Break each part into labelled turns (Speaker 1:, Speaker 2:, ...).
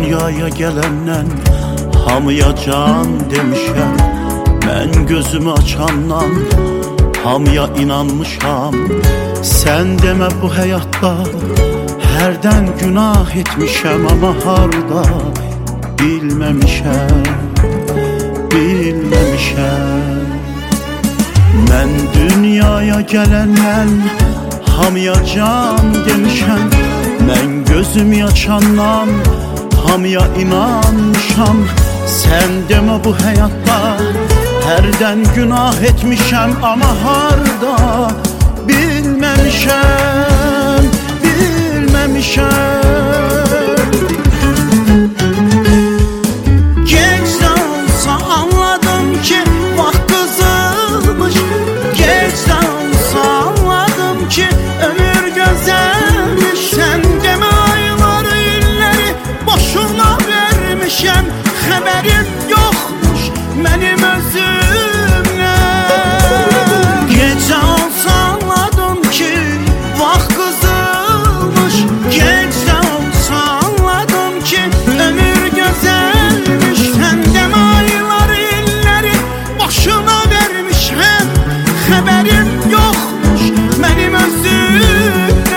Speaker 1: dünyaya gelenden hamıya can demişəm. Mən gözümü açandan hamıya inanmışam. Sən demə bu həyatda hərdən günah etmişəm, amma harda bilməmişəm. Mən dünyaya gələndən hamıya can demişəm. Mən gözümü açandan hamıya inanmışam. Sən demə bu həyatda hərdən günah etmişəm, amma harda bilməmişəm. Gec də olsa anladım ki vaxt qızılmış. Gec də olsa anladım ki ömür gözəlmiş. Sən demə ayları illəri boşuna vermişəm. Xəbərim yoxmuş mənim özümdən. Gec də olsa anladım ki vaxt qızılmış. Gec də olsa anladım ki ömür gözəlmiş. Sən demə ayları illəri boşuna vermişəm. Xəbərim yoxmuş mənim özümdən.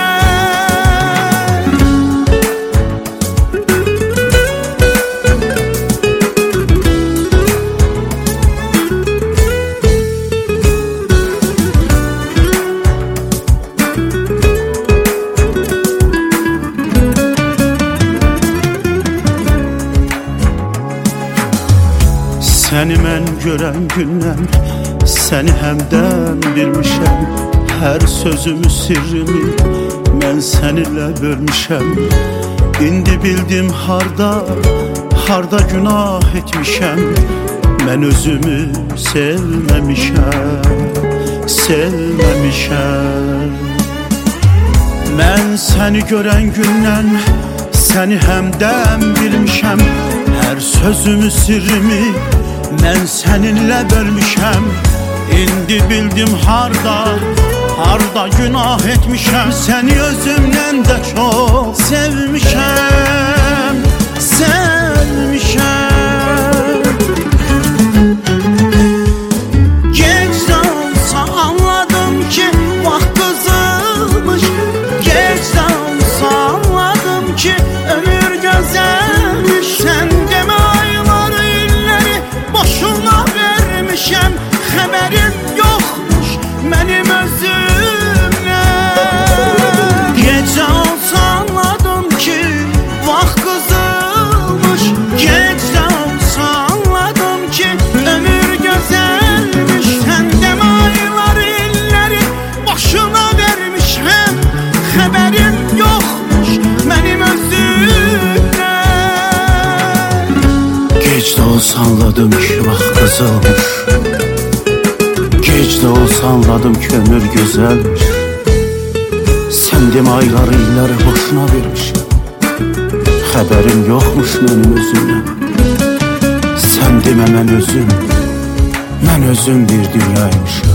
Speaker 1: Səni mən görən gündən səni həmdən bilmişəm. Hər sözümü, sirrimi mən səninlə bölmüşəm. İndi bildim harda günah etmişəm. Mən özümü sevməmişəm. Mən səni görən gündən səni həmdən bilmişəm. Hər sözümü, sirrimi mən səninlə bölmüşəm. İndi bildim harda günah etmişəm. Səni özümdən də çox sevmişəm. Gec də olsa anladım ki vaxt qızılmış. Gec də olsa anladım ki ömür gözəlmiş. Sən demə ayları illəri boşuna vermişəm. Xəbərim yoxmuş mənim özümdən. Gec də olsa anladım ki vaxt qızılmış. Gec də olsa anladım ki ömür gözəlmiş. Sən demə ayları illəri boşuna vermişəm. Xəbərim yoxmuş mənim özümdən. Gec də olsa anladım ki vaxt qızılmış. Gec də olsa anladım ki ömür gözəlmiş. Sən demə ayları illəri boşuna vermişəm. Xəbərim yoxmuş mənim özümdən. Sən demə mən özüm bir dünyaymışam.